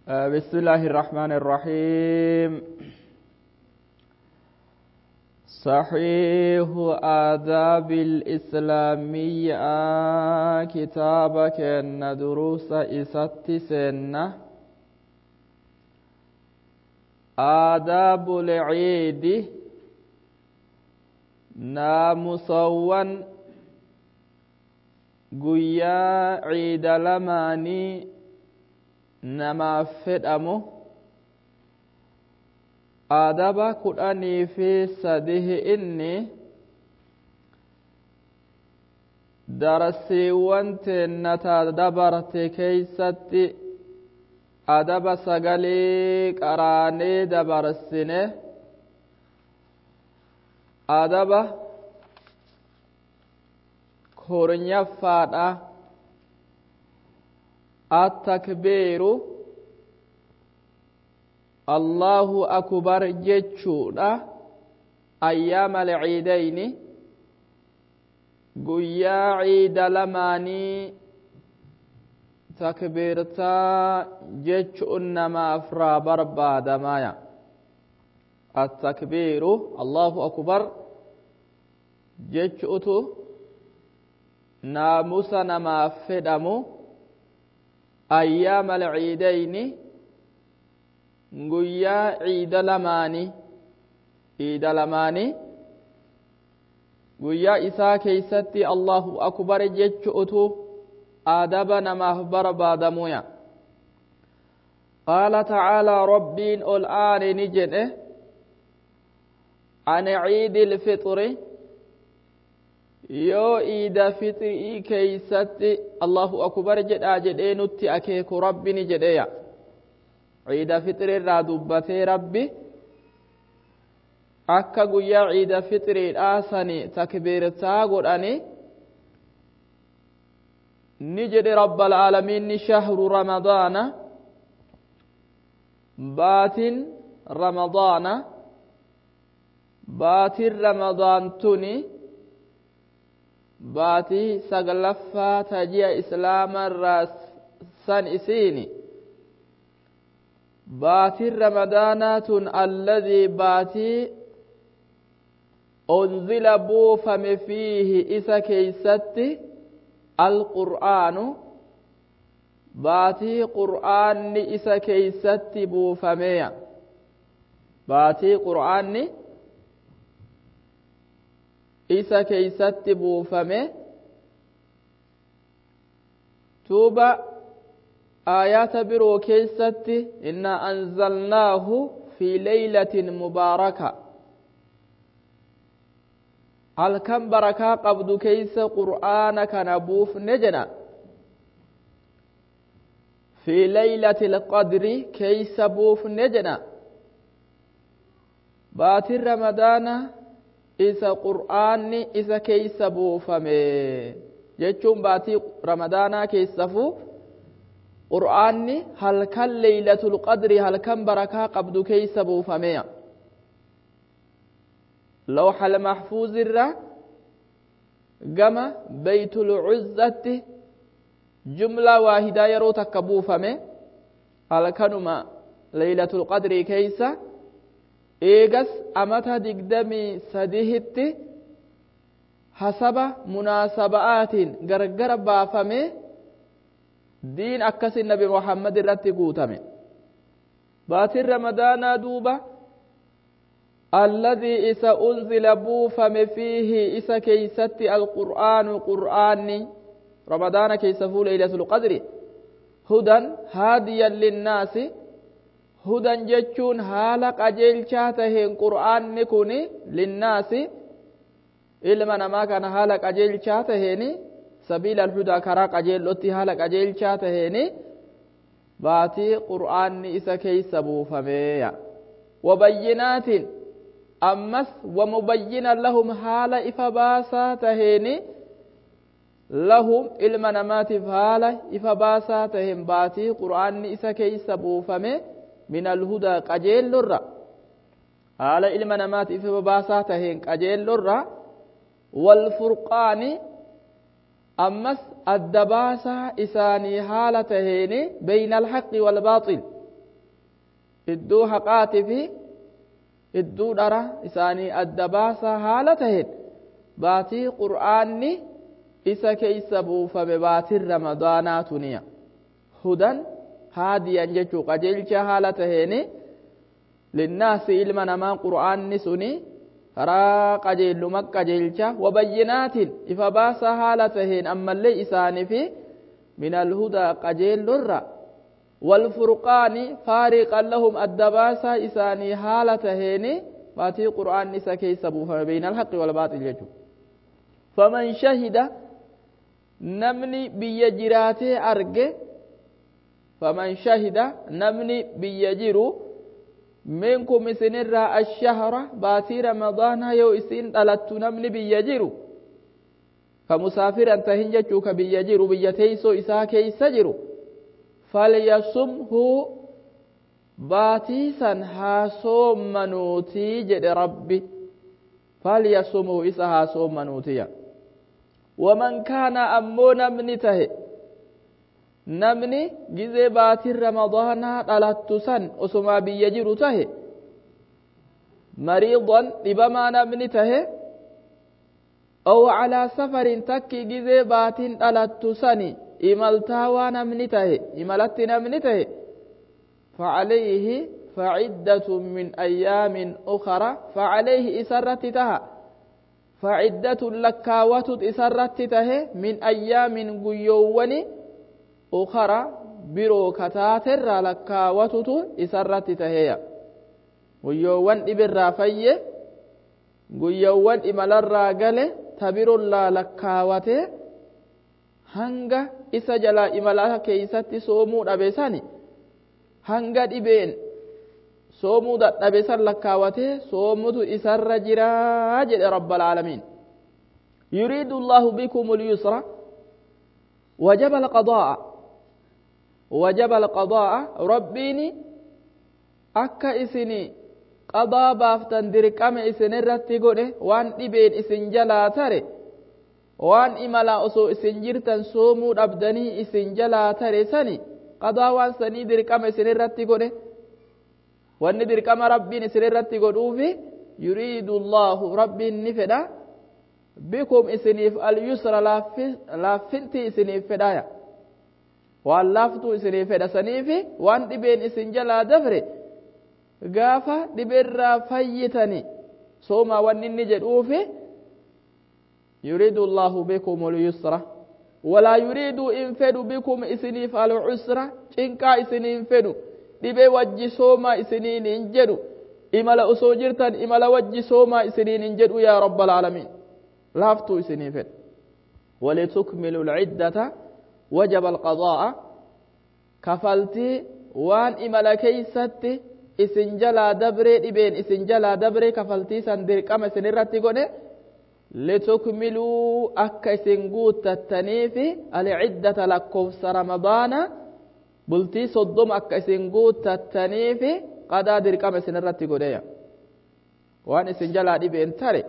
بسم الله الرحمن الرحيم. صحيح آداب الإسلامية كتابك أن دروس إسات سنة آداب العيد نامسوان قيا عيد لماني نما فدامو آدابا قرآني في سده إني درسي وانت نتدبرت كيست آدابا سغلي قراني دبرسنه آدابا كورنيا فادا التكبير الله أكبر جتشودا أيام العيدين قيا عيد لماني تكبيرتا جتشو إنما أفرا بربا دمايا التكبير الله أكبر جتشوتو ناموسا نما فدمو أيام العيدين قيا عيد لماني قيا إسا كيستي الله أكبر جتشؤتو آدابنا مهبر بادمويا. قال تعالى ربين الآن نجنه عن عيد الفطر yoo iida fixrii keeysatti allahu akbar jedhaa jedhee nutti akeeku rabbini jedheya ciida fixri irraa dubbatee rabbi akka guyyaa ciida fixriidhaa sani takbiirtaa godhani ni jedhe rabbal aalamiinni shahru ramadaana baatin ramadaantuni baatii saglaffaa taji'a islaama irraa san isiini baatiin ramadaanaa tun alladhii baatii unzila buufame fiihi isa keeysatti alqur'aanu baatii qur'aanni isa keeysatti buufameya baatii qur'aanni isa keeysatti buufame tuuba aayaata biroo keeysatti inna anzalnaahu fi leylatin mubaaraka halkan barakaa qabdu keeysa qur'aana kana buufne jedha fi leylati lqadri keeysa buufne jedha baatin ramadaana isa qur'aanni isa keeysa buufame jechuun baatii ramadaanaa keessafu qur'aanni halkan leeylatul qadri halkan barakaa qabdu keeysa buufameya lawhal mahfuuz irra gama baytul uzzatti jumlaa waahidaa yeroo takka buufame halkanuma leeylatul qadri keeysa eegas amata 23tti hasaba munaasaba'aatiin gargar baafame diin akkasin nabi muhammad irratti guutame baatin ramadaanaa duuba alladhii isa unzila buufame fiihi isa keeysatti alqur'aanu qur'aanni ramadaana keeysafuu leylatul qadri hudan haadiyan linnaasi hudan jechuun haala qajeelchaa taheen qur'aanni kun linnaasi ilma namaa kana haala qajeelchaa taheeni sabiila alhudaa karaa qajeellotti haala qajeelchaa taheeni baatii qur'aanni isa keeysa buufameeya wabayyinaatin ammas wamubayyinan lahum haala ifa baasaa taheeni lahum ilma namaatiif haala ifa baasaa taheen baatii qur'aanni isa keeysa buufame من الهدى قجيل الرّ على علم نمات في باساتهن قجيل الرّ والفرقان أمس الدباسة إساني حالتهن بين الحق والباطل iddoo haqaatii fi iddoo dhara isaanii adda baasaa haala taheen baatii qur'aanni isa keeysa buufame baatiin ramadaanaa tuniya hudan haadiyan jechuu qajeelcha haala taheeni linnaasi ilma namaa qur'aanni suni karaa qajeelluma qajeelcha wabayyinaatiin ifa baasaa haala taheen ammallee isaanii fi min alhudaa qajeellurra walfurqaani faariqan lahum adda baasaa isaanii haala taheeni baatii qur'aanni isa keeysa buufame bayna alhaqi walbaaxil jechuu faman shahida namni biyya jiraatee arge faman shahida namni biyya jiru minkum isinirraa ashahra baatii ramadaana yoo isin dhalattu namni biyya jiru ka musaafiran tahin jechuu ka biyya jiru biyya teeysoo isaa keeysa jiru falyasumhu baatii san haa soommanuutii jedhe rabbi falyasumhu isa haa soommanuutiya waman kaana ammoo namni tahe namni gizee baatiin ramadaanaa dhalattu san osumaa biyya jiru tahe mariidan dhibamaa namni tahe aw calaa safarin takki gizee baatiin dhalattu sani imaltaawaa namni tahe imalatti namni tahe facalayhi faciddatun min ayyaamin ukara facalayhi isarratti taha faciddatun lakkaawatut isarratti tahe min ayyaamin guyyoowwani ukara biroo kataaterraa lakkaawatutu isarratti taheya guyyoowwan dhibirraa fayye guyyoowwan imalarraa gale tabirollaa lakkaawate hanga isa jalaa imala keeysatti soomuu dhabe sani hanga dhibeen soomuu dadhabe san lakkaawate soomutu isarra jiraa jedhe rabbal aalamiin yuriidu allahu bikum lyusra wajaba alqadaa'a rabbiini akka isini qadaa baaftan dirqame isin irratti godhe waan dhibeen isin jalaa tare waan imalaa osoo isin jirtan soomuu dhabdanii isin jalaa tare sani qadaa waan sanii dirqama isin irratti godhe wanni dirqama rabbiin isin irratti godhuufi yuriidu allahu rabbiin ni fedha bikum isiniif alyusra laaffintii isiniif fedhaya waan laaftuu isiniif fedha saniifi waan dhibeen isin jalaa dabre gaafa dhibeerraa fayyitani soomaa wanni inni jedhuufi yuriidu allahu bikum alyusra walaa yuriidu in fedhu bikum isiniif alcusra cinqaa isiniin fedhu dhibee wajji soomaa isiniin hin jedhu imala osoo jirtan imala wajji soomaa isiniin hin jedhu yaa rabbal aalamiin laaftuu isinii fedha walitukmilu lciddata wajaba alqadaa'a kafaltii waan imala keeysatti isin jalaa dabree dhibeen isin jalaa dabree kafaltii san dirqama isin irratti godhe litukmiluu akka isin guuttattaniifi alciddata lakkoofsa ramadaana bultii 30 akka isin guuttattaniifi qadaa dirqama isin irratti godheya waan isin jalaa dhibeen tare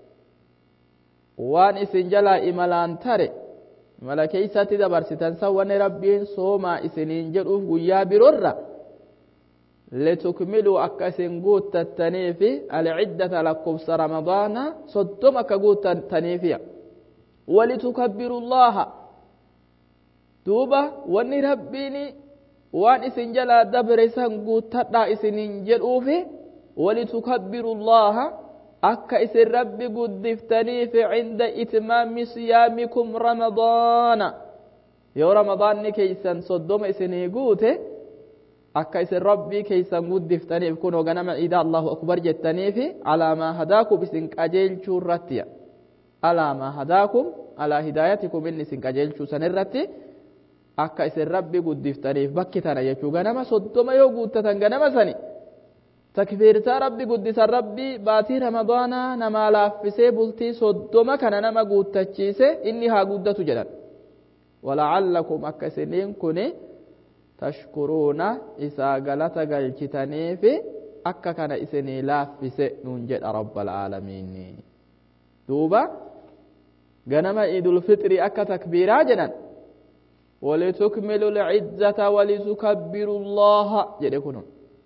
waan isin jalaa imalaan tare imala keeysatti dabarsitan san wanni rabbiin soomaa isiniin jedhuuf guyyaa birorra litukmiluu akka isin guuttattaniifi alciddata lakkoofsa ramadaana 30 akka guuttattaniifiya walitukabbiru llaha duuba wanni rabbiin waan isin jalaa dabre san guuttadhaa isiniin jedhuufi walitukabbiru llaha akka isin rabbi guddiftaniifi cinda itmaami siyaamikum ramadaana yoo ramadaanni keeysan 30 isinii guute akka isin rabbii keeysan guddiftaniif kunoo ganama ciidaa allahu akbar jettaniifi alaa maa hadaakum isin qajeelchuu irrattiya alaa maa hadaakum alaa hidaayatikum inni isin qajeelchuu san irratti akka isin rabbi guddiftaniif bakki tana jechuu ganama 30 yoo guuttatan ganama sani takbiirtaa rabbi guddisan rabbi baatii ramadaanaa namaa laaffisee bultii 30 kana nama guuttachiise inni haa guddatu jedhan walacallakum akka isiniin kuni tashkuruuna isaa galata galchitaniifi akka kana isinii laaffise nuun jedha rabbal aalamiin duuba ganama iidul fixrii akka takbiiraa jedhan walitukmilu lciddata walitukabbiru llaha jedhe kunun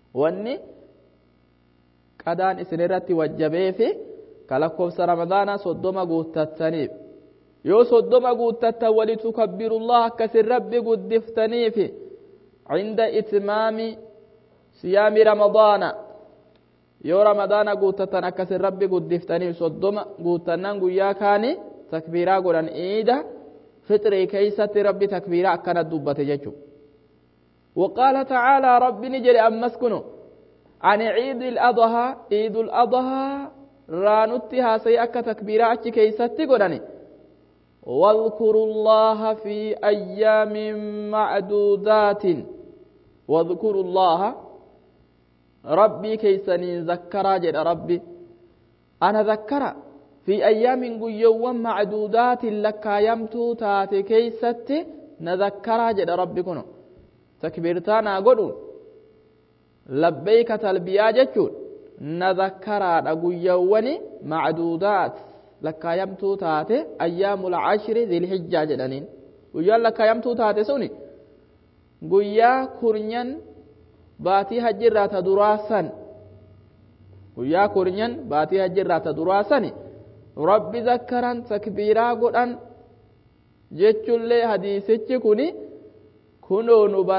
wanni qadaan isin irratti wajjabee fi kalakkoofsa ramadaana 30 guuttattaniif yoo 30 guuttattan walitukabbirullaha akkasin rabbi guddiftaniif cinda itmaami siyaami ramadaana yoo ramadaana guuttattan akkasin rabbi guddiftaniif 30 guuttannan guyyaa kaani takbiiraa godhan iida fixrii keeysatti rabbi takbiiraa akkana dubbate jechu وقال تعالى ربي نجري أمسكنه عن عيد الأضحى عيد الأضحى رانتها سيأك تكبيرات كيستي قدني واذكروا الله في أيام معدودات واذكروا الله ربي كيسني ذكرا جد ربي أنا ذكرا في أيام قيوم معدودات لك يمتو تاتي كيستي نذكرا جد ربي كنو تكبيرتانا قدو لبيك تلبيا جتشون نذكرا قيواني معدودات لك يمتو تاتي أيام العشر ذي الحجة جدنين ويقول لك يمتو تاتي سوني قيا كورنيان باتي هجرات دراسا ويا كورنيان باتي هجرات دراسا ربي ذكرا تكبيرا قدن جتشون لي حديثي كوني كنو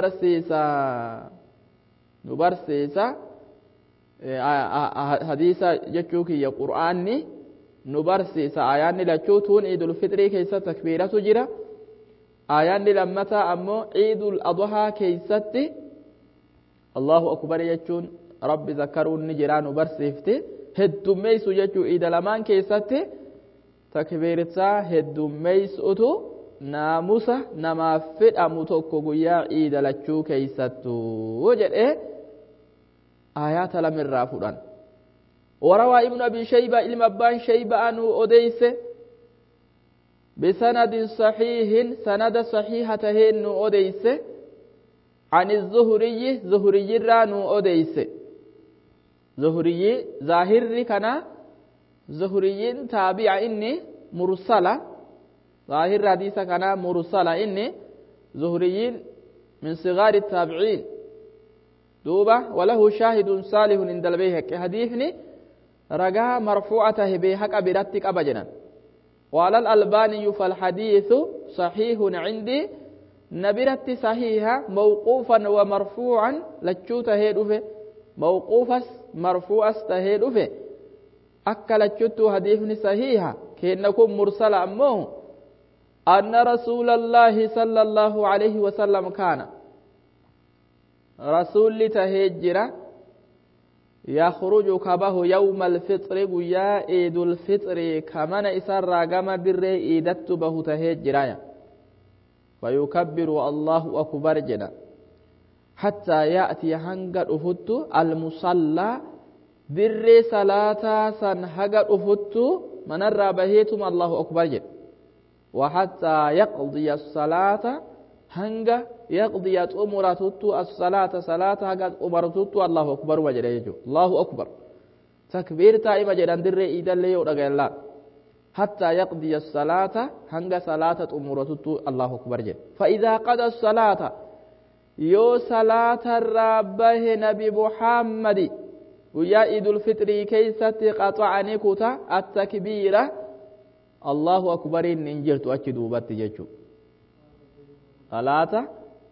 نبرسيسا حديثا جتشوكي يا قرآني نبرسيسا آياني لچوتون عيد الفطر كيسا تكبيرة جرا آياني لمتا أمو عيد الأضحى كيستي الله أكبر يجون رب ذكرون نجرا نبرسيفتي هدوميسو جتشو عيد لمان كيستي تكبيرتا هدوميسو naamusa namaaf fedhamu tokko guyyaa ciida lachuu keeysattu jedhe aayaata lamirraa fudhan وروى ابن أبي شيبة إلما أبان شيبة أنه أديس بسند صحيح سند صحيحة أنه أديس عن الزهري زهري رانو أديس زهري ظاهر كان زهري تابع إني مرسلة ظاهر حديث كان مرسلة إني زهريين من صغار التابعين دوبة وله شاهد صالح عند البيهقي حديثني رجاء مرفوعته بيهق برتك أبجنا وعلى الألباني فالحديث صحيح عندي نبرت صحيحة موقوفا ومرفوعا لتشوت هيدوفه موقوفا مرفوعا تهيدوفه أكل تشوت حديثني صحيحة كأنكم مرسل أمه أن رسول الله صلى الله عليه وسلم كان رسول تهجر يخرج كبه يوم الفطر ويا عيد الفطر كمن إسر راقم در إيدت به تهجر ويكبر الله أكبر جنا حتى يأتي هنجر أفت المصلى در صلاة سن هجر أفت من الرابهيتم الله أكبر جنا وحتى يقضي الصلاة هنگا يقضي أمرتت الصلاة صلاة هنگا أمرتت الله أكبر وجل يجو الله أكبر تكبير تائما جدان در إيدا لي ورغي الله حتى يقضي الصلاة هنگا صلاة أمرتت الله أكبر جل فإذا قضى الصلاة يو صلاة الرابه نبي محمد ويا عيد الفطر كيست قطعني كتا التكبيرة الله أكبر ننجرت أكدو باتججو ثلاثة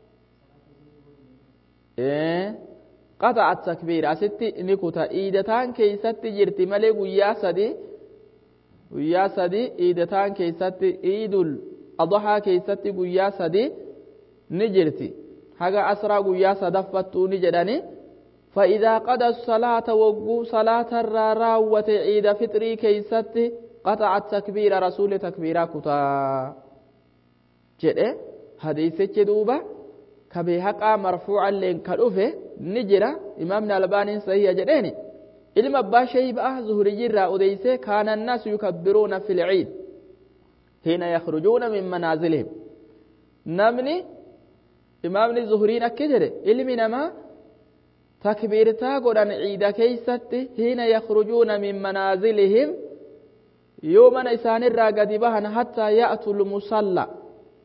قطع التكبير أستي نكوتا إيدتان كي ست جرت ملي ويا سدي إيدتان كي ست إيد الأضحى كي ست ويا سدي نجرتي حاجة أسرع ويا سدفتو نجدني فإذا قضى الصلاة وقو صلاة الراوة عيد فطري كي ست قطع التكبير رسول تكبيرا كتا جده حديث جدوبة كبيحقا مرفوعا لين كالوفه نجرة إمامنا الباني صحيح جديني إلما باشي بأه زهري جرى أديسي كان الناس يكبرون في العيد حين يخرجون من منازلهم نمني إمامني زهرين أكدره إلمي نما تكبيرتا قدن عيد كيست حين يخرجون من منازلهم يومنا إسان الراقد بهن حتى يأتوا المصلى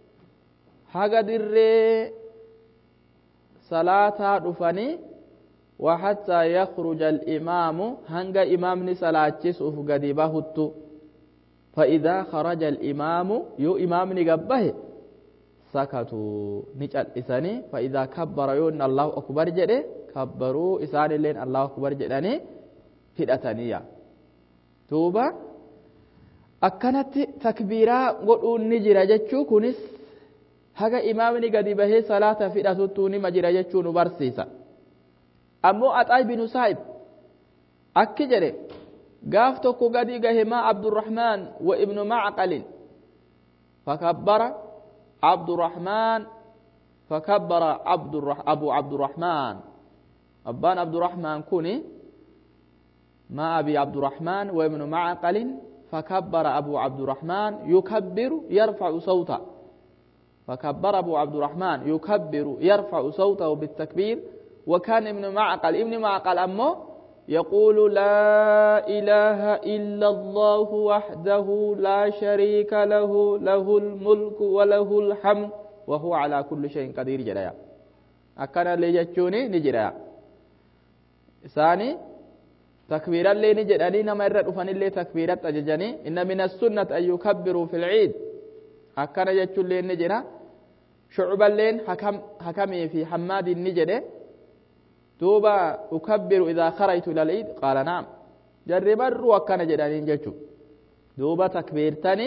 حقا در صلاة دفني وحتى يخرج الإمام هنگ إمام نسلاچس قد بهت فإذا خرج الإمام يو إمام نقبه سكتوا نجل إساني فإذا كبر يون الله أكبر جده كبروا إسان اللين الله أكبر جداني هدأتانية توبة أكنت تكبيرا قلوا نجر جتشو كنس هكا إمامني قد به صلاة فئتتوني مجر جتشو نبرسيسا أمو أتعي بن سائب أكي جده قافتكو قد قهما عبد الرحمن وابن معقل فكبر عبد الرحمن فكبر أبو عبد الرحمن أبان عبد الرحمن كوني ما أبي عبد الرحمن وابن معقل فكبر أبو عبد الرحمن يكبر يرفع صوته فكبر أبو عبد الرحمن يكبر يرفع صوته بالتكبير وكان ابن معقل أمه يقول لا إله إلا الله وحده لا شريك له له الملك وله الحمد وهو على كل شيء قدير جرايا أكنا ليجتوني نجرايا ثاني تكبيرا لي نجدني نما يرد فن لي تكبيرات أججني إن من السنة أن يكبروا في العيد أكنا يجتون لي نجرا شعبا لين حكمي في حماد النجده توبا أكبر إذا خرجت إلى العيد قال نعم جرب الروح كان جداني جتشو دوبا تكبيرتني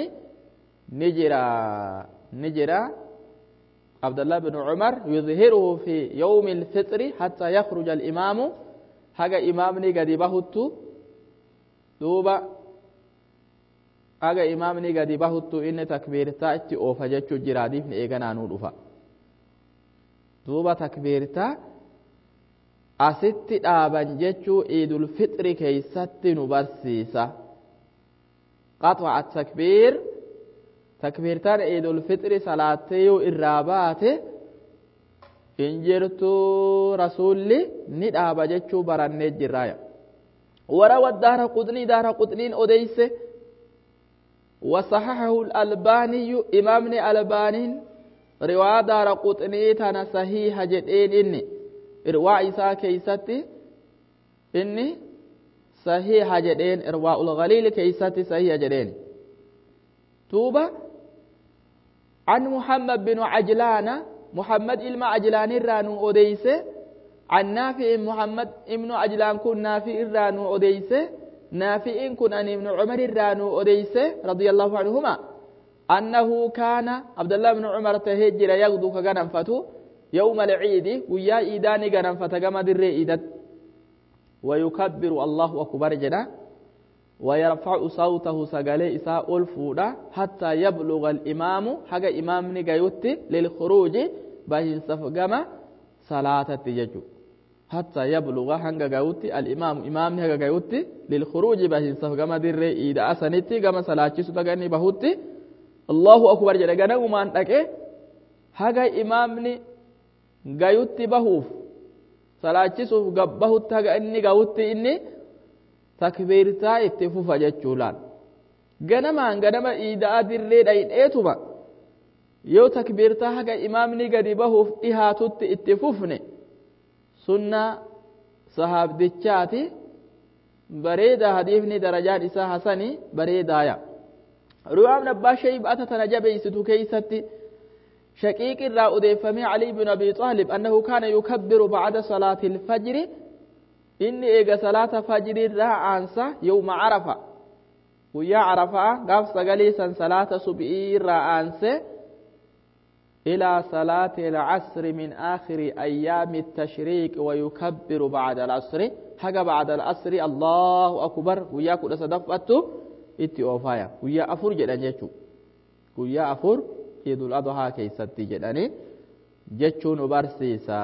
نجرا عبد الله بن عمر يظهره في يوم الفطر حتى يخرج الإمام حاجة إمامني قد بهتو دوبا حاجة إمامني قد بهتو إن تكبيرتا اتي أوفا جتشو جراديف نيغانا نودفا دوبا تكبيرتا asitti dhaaban jechuu iidul fixri keeysatti nu barsiisa qaxwa takbiir takbiirtaan iidul fixri salaattee yoo irraa baate injirtuu rasuulli ni dhaaba jechuu barannee jirraaya وروى الدارقطني أديس وصححه الألباني إمامني ألباني رواية دارقطني تنا صحيح جدين إني إرواء إساء كيستي إني صحيح جدين إرواء الغليل كيستي صحيح جدين توبة عن محمد بن عجلان محمد إلما عجلان الرانو أديس عن نافع محمد ابن عجلان كن نافع الرانو أديس نافع كن أن ابن عمر الرانو أديس رضي الله عنهما أنه كان عبد الله بن عمر تهجر يغدو كغنم فتو يوم العيد ويا إيداني غنم فتقام در إيدت ويكبر الله أكبر جدا ويرفع صوته سقالي إساء الفودا حتى يبلغ الإمام حقا إمام نقايوت للخروج باهن سفقام صلاة التججو حتى يبلغ حقا قايوت الإمام إمام نقا قايوت للخروج باهن سفقام در إيدا أسانيتي قام صلاة ستقاني باهوت الله أكبر جدا قنا ومان تكي حقا إمام gayutti bahuuf salaachisuuf gabbahutti haga inni gawutti inni takbiirtaa itti fufa jechuudhaan ganama iidaa dirree dhayidheetuma yoo takbiirtaa haga imaamni gadi bahuuf dhihaatutti itti fufne sunnaa sahaabdichaati bareedaa hadiifni darajaan isaa hasanii bareedaaya riwaayaan abbaa shaybaata tana jabeeysitu keeysatti شقيق الرا أديفمي علي بن أبي طالب أنه كان يكبر بعد صلاة الفجر إني إيجا صلاة فجر الرا أنسى يوم عرفة ويا عرفة قاف سقليسا صلاة سبئي الرا أنسى إلى صلاة العصر من آخر أيام التشريق ويكبر بعد العصر حق بعد العصر الله أكبر ويا كل صدفته إتي أوفايا ويا أفور جدا جيشو ويا أفور عيد الأضحى كيستي جداني جتشون برسيسا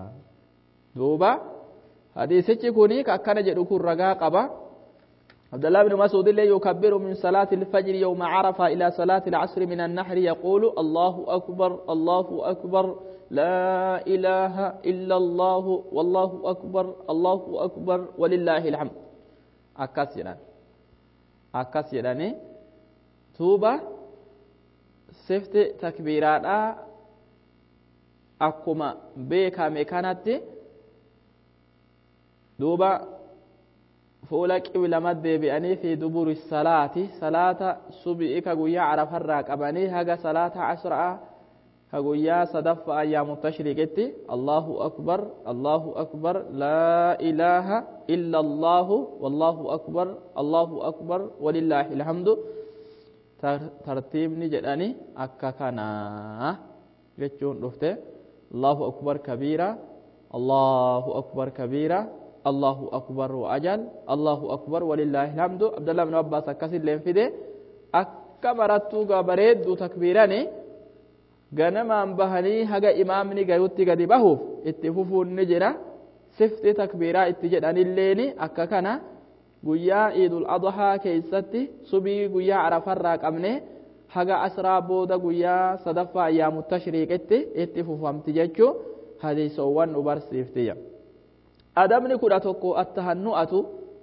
دوبا حديث كوني كأكن جدوكور رقا قبا عبد الله بن مسعود اللي يكبر من صلاة الفجر يوم عرفة إلى صلاة العصر من النحر يقول الله أكبر الله أكبر لا إله إلا الله والله أكبر الله أكبر ولله الحمد أكاس جداني توبا سفت تكبيرات أكما بيكا ميكانات دوبا فولك ولما ديبئني في دبر الصلاة صلاة صبئك قويا عرف الراك أبني هذا صلاة عشر هقويا صدف أيام التشريق الله أكبر الله أكبر لا إله إلا الله والله أكبر الله أكبر ولله الحمد ترتيب نجدني أككنا جتون رفته الله أكبر كبيرا الله أكبر كبيرا الله أكبر وأجل الله أكبر ولله الحمد. عبد الله بن عباس كسر لين فيده أكمرتو قبريد تكبيراني ganamaan bahanii haga imaamni gayutti gadi bahuuf itti fufuun ni jira. Sifti takbiiraa itti jedhanilleeni akka kana guyyaa iidul adhaa keessatti subii guyyaa arafarraa qabne haga asraa booda guyyaa sadaffaa ayyaamu tashriiqitti itti fufamti jechuu hadiisowwan nu barsiiftiya. Adabni 11 attahannu'atu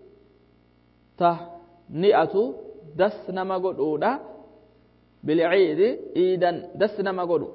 tahni'atu das nama godhuudha. بالعيد إيدان دس نما قدو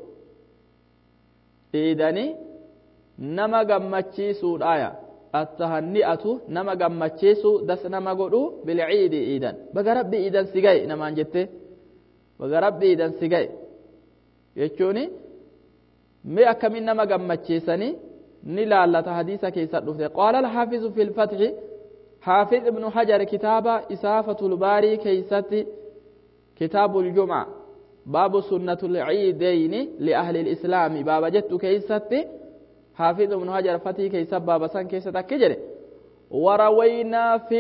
إيداني نما قمتشيسو الآية التهنئة نما قمتشيسو دس نما قدو بالعيد إيدان بقى ربي إيدان سيقاي نما انجته بقى ربي إيدان سيقاي يجوني مي أكمن نما قمتشيساني نلالة حديثة كيسات لفته. قال الحافظ في الفتح حافظ ابن حجر كتاب إسافة الباري كيسات كتاب الجمعة باب سنة العيدين لأهل الإسلام باب جدت كيستي حافظ ابن حجر فتي كيسب باب سن كيستا كجري. وروينا في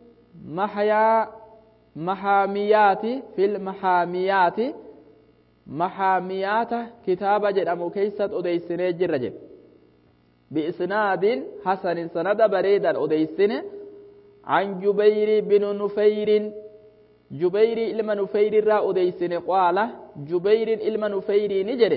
المحاميات في المحاميات محاميات كتاب جدام كيست أديسين جرجي بإسناد حسن سند بريدا أديسين عن جبير بن نفير جبير إلما نفير را أديسين قال جبير إلما نفير نجر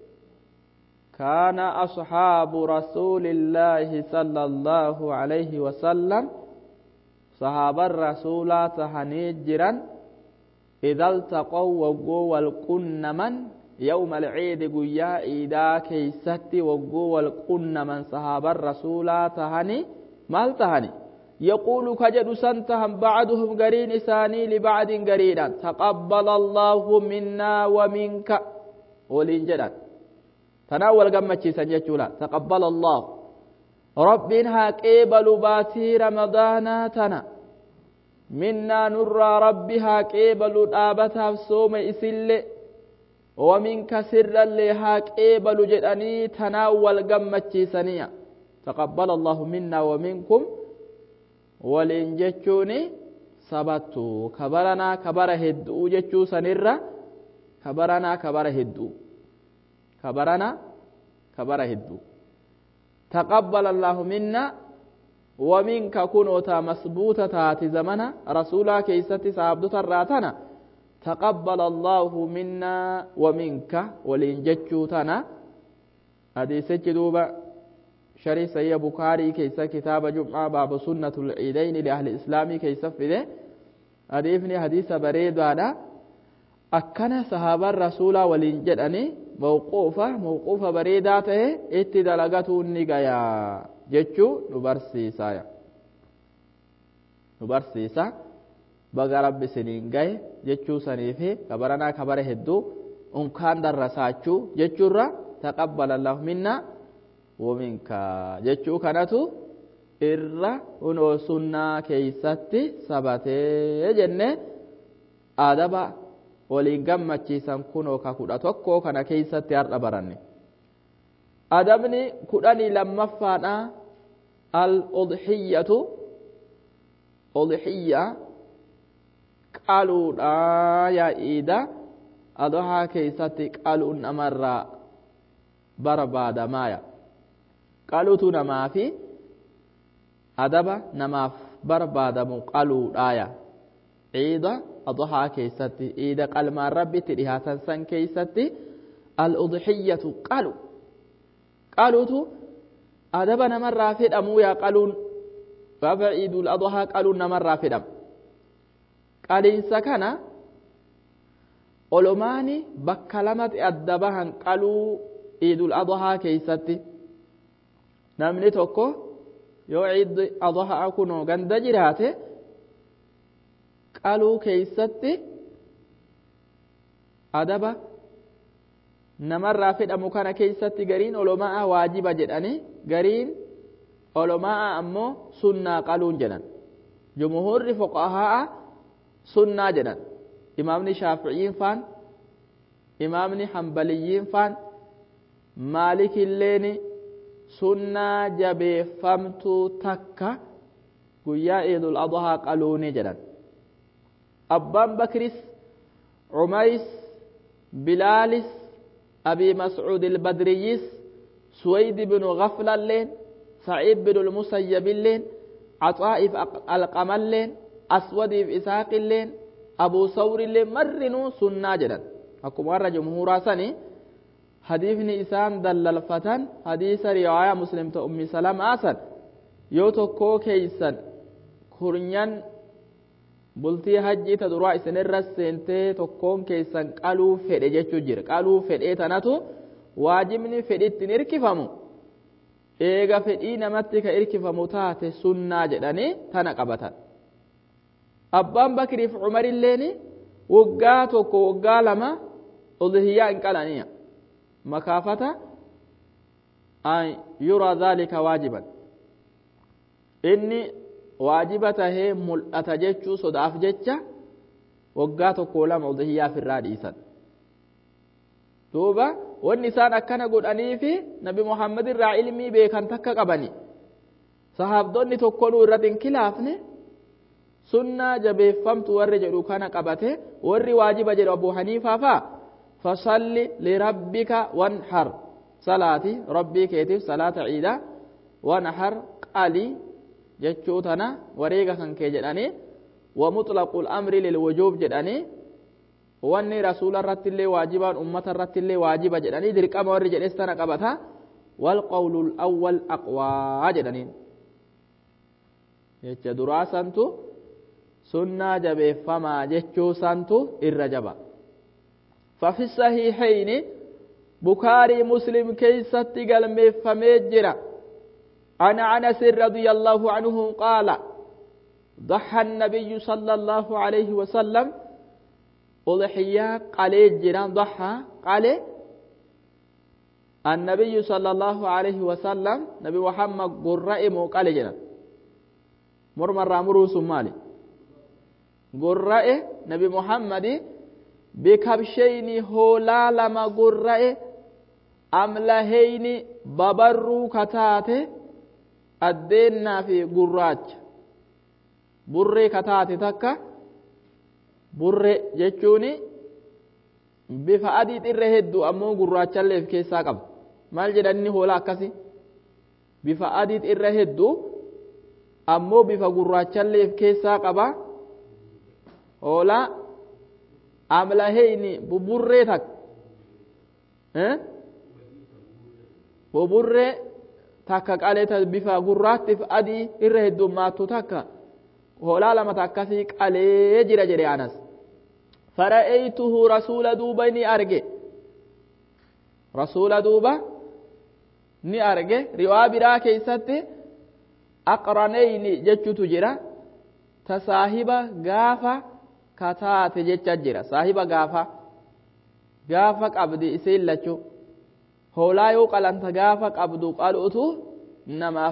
كان أصحاب رسول الله صلى الله عليه وسلم صحاب الرسول تهنيجرا إذا التقوا وقوا والقنمن يوم العيد قيا إذا كيست وقوا والقنمن صحاب الرسول تهني مال تهني يقول كجد سنتهم بعضهم قرين إساني لبعض قرينا تقبل الله منا ومنك ولنجدا تناول قمتشي سنجتولا تقبل الله ربنا قبل باتي رمضاناتنا منا نرى ربها قبل دابتها صوم إسل ومنك سرا لها قبل جدني تناول قمتشي سنيا تقبل الله منا ومنكم waliin jechuun sabattu kabaranaa kabara hedduu jechuu sanirra kabaranaa kabara hedduu kabaranaa kabara hedduu taqabbala Allahu minna wa minka kunota masbuuta taati zamana rasuulaa keessatti sahabdota irraa tana taqabbala Allahu minna wa minka waliin jechuu tana hadiisichi duuba شريف سيد بخاري كيسا كتاب جمعة باب سنة العيدين لأهل الإسلام كيسا فيه أديفني حديث بريد هذا أكنا صحابة الرسول ولنجدني موقوفة بريداته اتدلغته النقايا جتشو نبرسيسا بغا رب سنين غاي جتشو سنيفه كبرنا كبر هدو انكان درساتشو جتشو را تقبل الله منا ومنك جتشو كانتو إرّا ونو سنة كيستي سباتي جنة آدابا ولين gammachiisan kunoo ka 11 kana keessatti har'a baranne adabni 12ffaadha al-udhiyyatu udhiyya qaluudha yaa iida adhaa keessatti qaluun namarraa barbaadamaaya qaluutu namaafi adaba namaaf barbaadamu qaluudha yaa iida أضحى كيستي إذا قال ما ربي تريها تنسان كيستي الأضحية قالوا تو أدبنا مرة في أمو يا قالون بابا عيد الأضحى قالون مرة في أم قال إن سكنا علماني بكلمة أدبها قالوا عيد الأضحى كيستي نمني توكو yoo ciiddi adhaa kunoo ganda jiraate qaluu keeysatti adaba namarraa fedhamu kana keeysatti gariin olomaa waajiba jedhani gariin olomaa ammoo sunnaa qaluun jedhan jumhurri fuqahaa sunnaa jedhan imaamni shaafi'iin faan imaamni hanbaliyyiin faan maalikilleeni sunnaa jabeeffamtuu takka guyyaa iidul adhaa qaluuni jedhan abbaan bakris umays bilaalis أبي مسعود البدريس سويد بن غفل اللين سعيد بن المسيب اللين عطائف القمل اللين أسود إساق اللين أبو ثور اللين مرنوا سنة جدا أكو مرة جمهورا سني حديث نيسان دلل فتن حديث رواية مسلم أم سلام آسن يوتو كو كيسن كورنيان bultii hajjii ta duraa isinirra seentee tokkoon keessan qaluu fedhe jechuu jira qaluu fedhee tanatu waajibni fedhittiin irkifamu eega fedhii namatti ka irkifamu taate sunnaa jedhanii tana qabatan abbaan bakriif umarilleen waggaa tokko waggaa lama udhiyyaa hin qalaniya makaafata an yura dhalika waajiban inni waajiba tahee mul'ata jechuu sodaaf jecha waggaa tokko lama udhiyyaa firraa dhiisan duuba wanni isaan akkana godhaniifi nabi muhammad irraa ilmii beekan takka qabani sahaabdonni tokkonuu irratti hin khilaafne sunnaa jabeeffamtu warri jedhu kana qabate warri waajiba jedhu abu haniifaa faa fasalli lirabbika wanhar salaati rabbii keetiif salaata ciida wanhar qalii jechuu tana wareega kan kee jedhanii wa mutlaqul amri lil wujub jedhanii wanni rasuula irratti illee waajibaan ummata irratti illee waajiba jedhanii dirqama warri jedhes tana qabata wal qawlul awwal aqwaa jedhaniin jecha duraa santu sunnaa jabeeffamaa jechuu santu irra jaba ففي الصحيحين بخاري مسلم كيست قلمي جرا عن أنس رضي الله عنه قال ضحى النبي صلى الله عليه وسلم أضحيا قال جيران ضحى قال النبي صلى الله عليه وسلم نبي محمد قرائم قال جيران مرمر مروس مالي قرائه نبي محمد بكبشين هولا لما قرائه أملهين ببرو كتاته addeenaa fi gurraacha burree kataate takka burree jechuun bifa adii irra hedduu ammoo gurraachallee keessaa qaba maal jedhani hoolaa akkasi bifa adii irra hedduu ammoo bifa gurraachallee keessaa qaba hoolaa amlaheyni buburree takka buburree takka qaleeta bifa gurraattiif adii irra heddummaattu takka hoolaa lama takkasii qalee jira jedhe Anas fara'aytuhu rasuula duuba ni arge rasuula duuba ni arge riwaa biraa keessatti aqranayni jechutu jira ta saahiba gaafa kataate jecha jira saahiba gaafa qabdi isiin lachuu hoolaa yoo qalanta gaafa qabdu qaluutu namaaf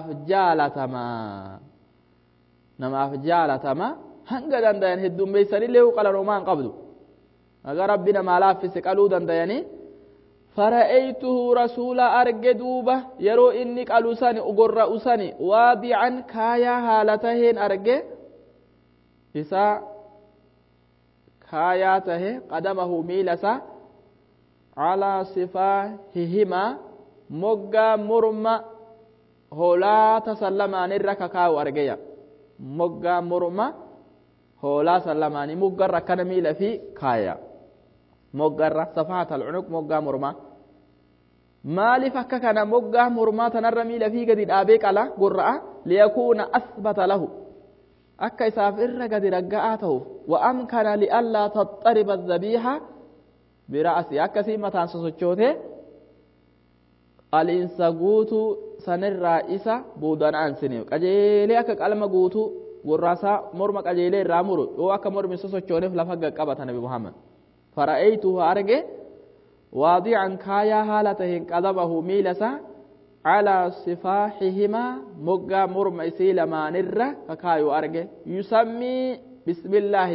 jaalatamaa hanga dandayan heddummeessanillee yoo qalan homaa hin qabdu aga rabbi namaa laaffise qaluu dandayanii fara'aytuhu rasuula arge duuba yeroo inni qalu sani ugorra usani waadican kaayaa haala taheen arge isaa kaayaa tahe qadamahu miilasa على صفاههما مغا مرما هولا تسلمان الركاكاو أرجيا مغا مرما هولا سلماني مغا ركنا ميل في كايا مغا صفات العنق مغا مرما مالي فككنا مغا مرما تنر ميل في قد الآبيك على قرأة ليكون أثبت له أكا يسافر قد رقاته وأمكن لألا تضطرب الذبيحة برأسي أكسي متان سوچوته qalinsa guutu sanirraa isa buudan aansine qajeelee akka qalma guutu gurraasaa morma qajeelee irraa muru yoo akka mormi sosochooneef lafa qaqqabata nabi Muhammad fara'aytuhu arge waadi'an kaayaa haala taheen qadabahu miilasa calaa sifaaxihimaa moggaa morma isii lamaanirra kakaayu arge yusammii bismillaahi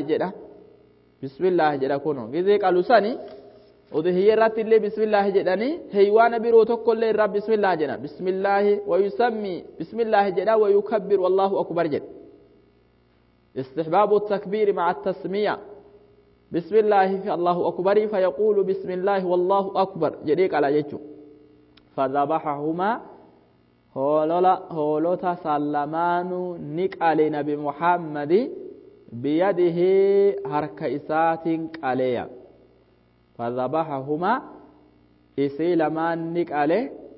jedha kuno gizee qalusani udhiyya irratti illee bismillaahi jedhani heywaana biroo tokko illee irraa bismillaahi jedha bismillaahi wa yusammi bismillaahi jedha wa yukabbiru wallahu akbar jedha istihbaabu takbiiri maca tasmiya bismillaahi fi allahu akbari fayaquulu bismillaahi wallahu akbar jedhee qala jechu fadhabahahumaa hoolota sallamaanu ni qale nabi Muhammadi biyadihi harka isaatiin qaleya فذبحهما إسي لمان نقاله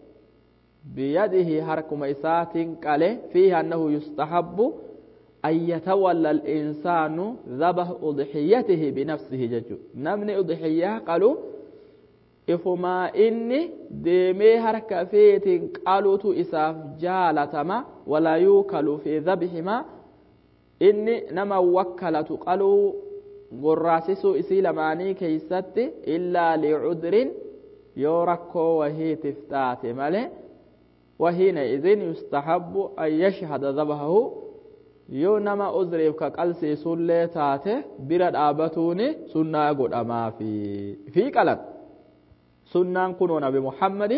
بيده حركم إسات قاله فيه أنه يستحب أن يتولى الإنسان ذبح أضحيته بنفسه ججو نمن أضحيه قالوا إفما إني ديمي حركة فيت قالوا تو إساف جالتما ولا يوكل في ذبحما إني نما وكلت قالوا gurraasisuu isii lamaanii keeysatti illaa li'udrin yoo rakkoo wahiitiif taate malee wahiina idin yustahabbu an yashhada dhabahu yoo nama uzriif ka qalsiisullee taate bira dhaabatuuni sunnaa godhamaafi fi qalan sunnaan kunoo nabi Muhammadi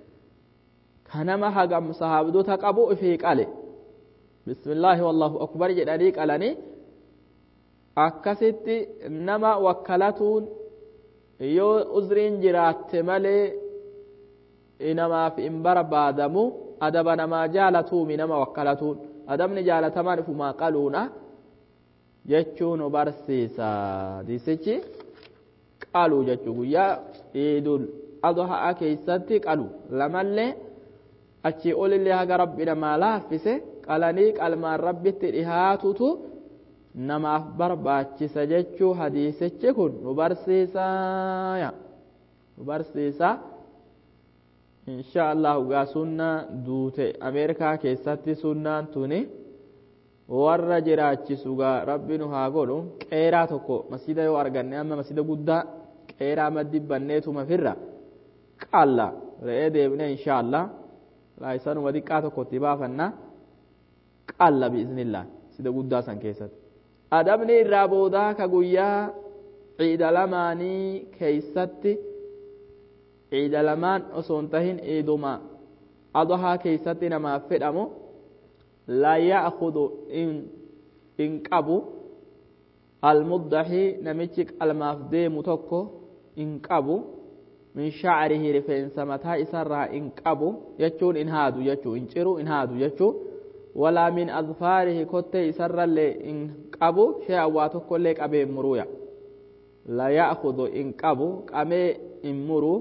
kanama hagam sahaabdota qabu fi qale bismillaahi wallahu akbar jedhanii qalanii akkasitti nama wakkalatuun yoo uzriin jiraatte malee inamaaf hin barbaadamu adaba namaa jaalatuumi nama wakkalatuun adabni jaalatamaan ifumaa qaluuna jechuu nu barsiisa diisichi qaluu jechuu guyyaa iidul adhaa keeysatti qalu lamallee achii olillee haga rabbi namaa laaffise qalanii qalmaan rabbitti dhihaatutu namaaf barbaachisa jechuu hadiisichi kun nu barsiisa insha Allah gaa sunna duute Ameerikaa keessatti sunnaan tuni warra jiraachisu gaa rabbi nu haa godhu qeeraa tokko masjida yoo arganne amma masjida guddaa qeeraa madibbanneetuma firra qaalla re'ee deebine insha Allah laayisanuma xiqqaa tokkotti baafanna qaalla biiznillah masjida guddaa san keessatti adabni irraa boodaa ka guyyaa ciida lamaanii keeysatti ciida lamaan osoo hin tahin ciiduma adhaa keeysatti namaaf fedhamu laa ya'khudhu in qabu almuddahi namichi qalmaaf deemu tokko in qabu min sha'rihi rifeensa mataa isarraa in qabu jechuun in haadu jechuu in ciru in haadu jechuu ولا من أظفاره كتة يسر اللي إن قبو شيء واتوك اللي قبي مرويا لا يأخذ إن قبو قمي إن مرو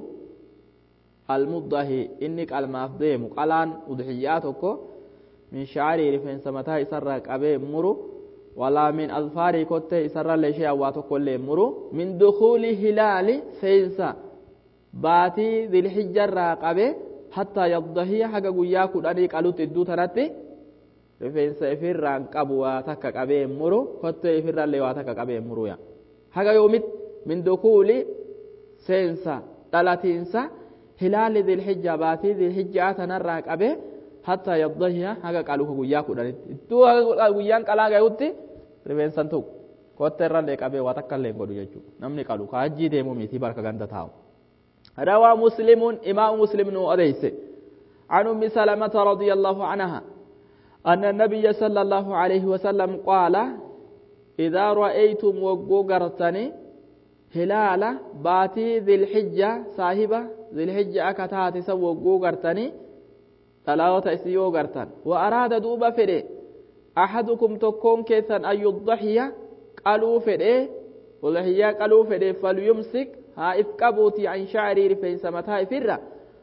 المضحي إنك المفضي مقالان أضحياتك من شعري رفين سمتا يسر قبي مرو ولا من أظفاره كتة يسر اللي شيء واتوك اللي مرو من دخول هلال سينسا باتي ذي الحجر قبي حتى يضحي حقا قياكو دانيك ألوت الدو ترتي rifeensa ifirraan qabu waa takka qabee muru kottee ifirraallee waa takka qabee muru ya haga yoomit min dukuuli seensa dhalatiinsa hilaali dhilhijja baatii dhilhijjaa tanarraa qabee hattaa yaddahiya haga qaluka guyyaa kudhanitti iddoo guyyaan qalaa gayutti rifeensan tuqu kottee irraallee qabee waa takka illee godhu jechuudha namni qalu kaajjii deemuu miti barka ganda taa'u rawaa muslimuun imaamu muslim nu odeyse عن أم سلمة رضي الله عنها أن النبي صلى الله عليه وسلم قال إذا رأيتم وقوغرتني هلال باتي ذي الحجة صاحبة ذي الحجة أكتات سوى وقوغرتني تلاوة إسيو غرتن وأراد دوبا فده أحدكم تكون كيسا أن يضحي قالوا فده وضحيا قالوا فده فليمسك ها إفكبوتي عن شعري رفين سمتها إفرة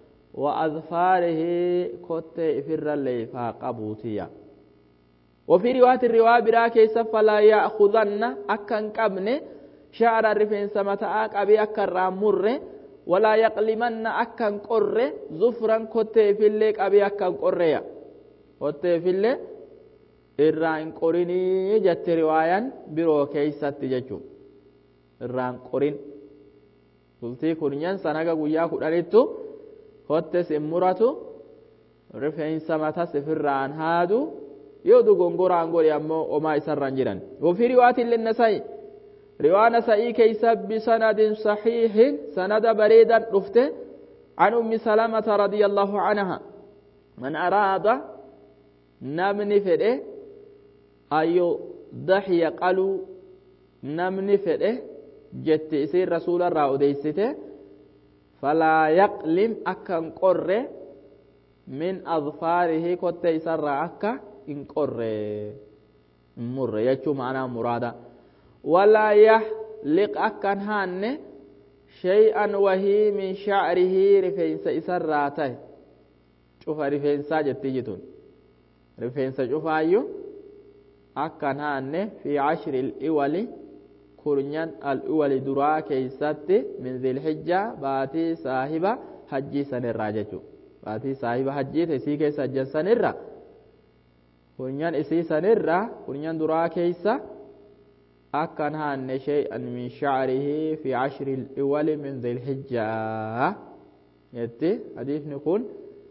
وأظفاره كت إفرة ليفا قبوتيا وفي رواية الرواية براكي فلا يأخذن أكن قبن شعر الرفين سمتها قبي أكن رامر ولا يقلمن أكن قرّ زفرا كتة في الليك أبي أكن قرّيا كتة في الليك إرّان قريني جت رواية برو كيسة تججو إرّان قرين قلتي كنيان سنغا قويا كدانيتو كتة سمراتو رفعين سمتا سفران هادو يودو غنغوران غوري أمو وما يسران جيران وفي رواية للنسائي رواية نسائي كيسة بسند صحيح سند بريدا رفته عن أم سلمة رضي الله عنها من أراد نمني فده أيو ضحي قالوا نمني فده جت إسير رسول الله وديسته فلا يقلم أكن قرّ من أظفاره كت يسر أكا إن قرّ مر يجو معنا مرادا ولا يحلق أكن هان شيئا وهي من شعره رفين سيسراته شوف رفين ساجت تجتون رفين سجوف أيو أكن هان في 10 الأول كورنيان الأول درا كيسات من ذي الحجة باتي صاحبة حجي سنراجتو باتي صاحبة حجي تسي كيسا جن سنرا كورنيان إسي سنرا كورنيان درا كيسا أكن هان شيئا من شعره في 10 الأول من ذي الحجة يتي حديث نكون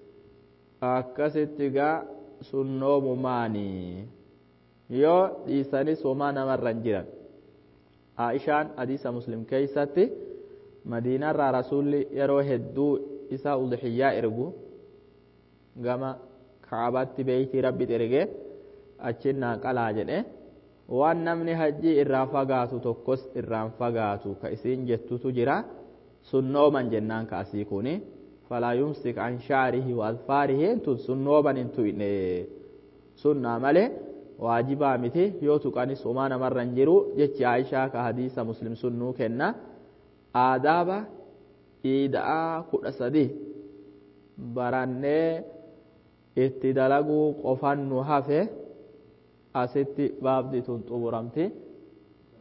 أكستيغا سنو مماني يو ديساني سومانا مرنجران عائشان حديث مسلم كيساتي مدينة رسول يرو هدو إسا أضحياء إرغو غما كعبات بيت ربي ترغي أچنا قلا جنه وان نمني حجي إرافقاتو تقص إرافقاتو كإسين جتو تجرا سنو من جنان كأسيكوني فلا يمسك عن شعره وأظفاره انتو سنو من انتو سنة ملي واجبا متي يوتو كاني سومانا مرن جرو جتي عائشة كحديث مسلم سنو كنا آدابا إيداء كل سدي براني اتدلقو قفان نحفه أستي باب دي تنطورمتي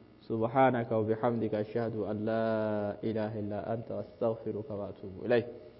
سبحانك وبحمدك أشهد أن لا إله إلا أنت أستغفرك وأتوب إليك